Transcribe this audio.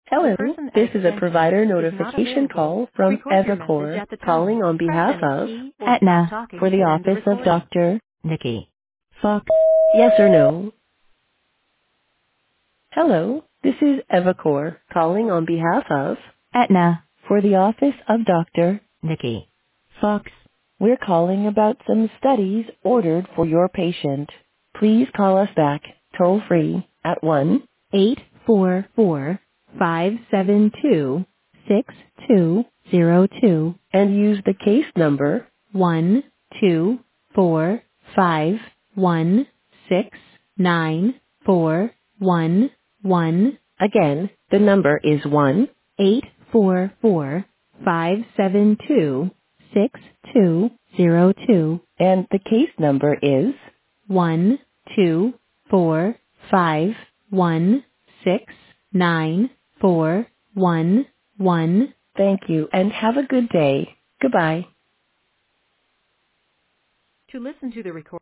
Hello, person at this is a extension provider is not notification available. call from Record your message Evercore, at the tone. calling on Press behalf any of key or stop Aetna for talking the to end the office of recording. Dr. Nikki Fox. Yes or no? Hello, this is Evercore, calling on behalf of Aetna for the office of Dr. Nikki Fox. We're calling about some studies ordered for your patient. Please call us back toll free at 1-844-572-6202 and use the case number 12451694111. Again, the number is 1-844-572-6202 and the case number is 12451694111. Thank you and have a good day. Goodbye. To listen to the recording,